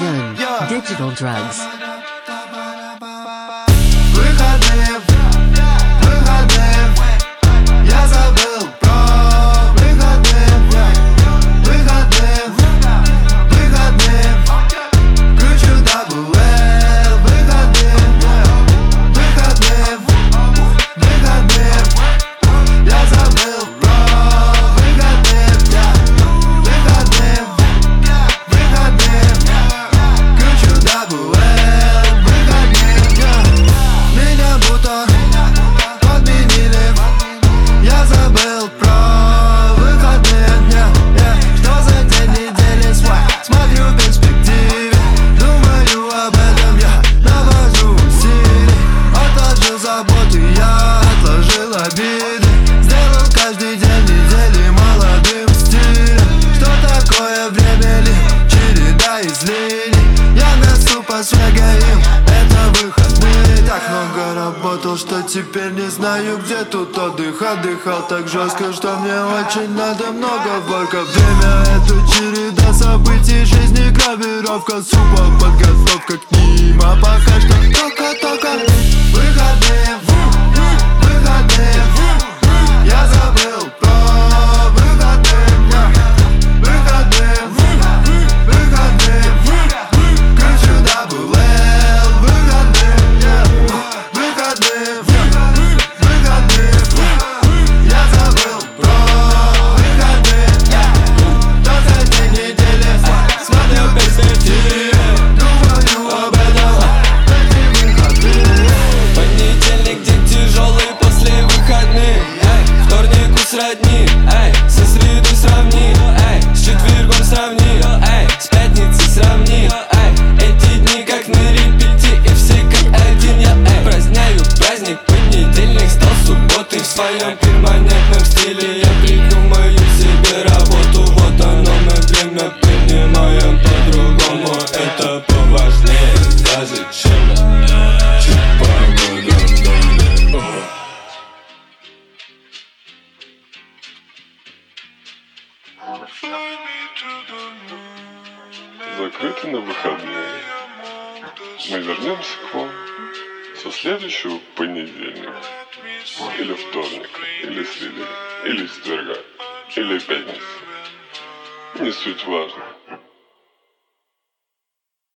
Young Digital Drugs. Выходные, я забыл про выходные, кручу WL, выходные, я забыл про выходные, кручу WL, меня будто подменили. Я забыл про выходные, что за день недели свой смотрю в перспективе. Думаю об этом, я навожу усилий. Отложил заботы, я отложил обиды. Сделал каждый день недели молодым стилем. Что такое время ли? Череда излиний. Я несу по свегаим, это выходные. Так много работал, что теперь не знаю, где тут отдых. Отдыхал так жестко, что мне очень надо много ворка. Время — это череда событий жизни, гравировка супа, подготовка к ним. А пока что только выходные, я забыл про выходные, кручу WL, выходные, я забыл про выходные, что за день недели смотрю в перспективе. Думаю об этом, эти выходные. Понедельник, день тяжелый после выходных. Вторник сродни, со среды сравни, с четвергом сравни, с пятницей сравни. Эти дни как на репите, и все как один я. Праздняю праздник, понедельник стал субботой. В своем перманентном стиле я придумаю себе работу. Вот оно, мы время принимаем по-другому. Это поважнее даже, чем погода. Закрыты на выходные. Мы вернемся к вам со следующего понедельника, или вторника, или среды, или четверга, или пятницы. Не суть важно.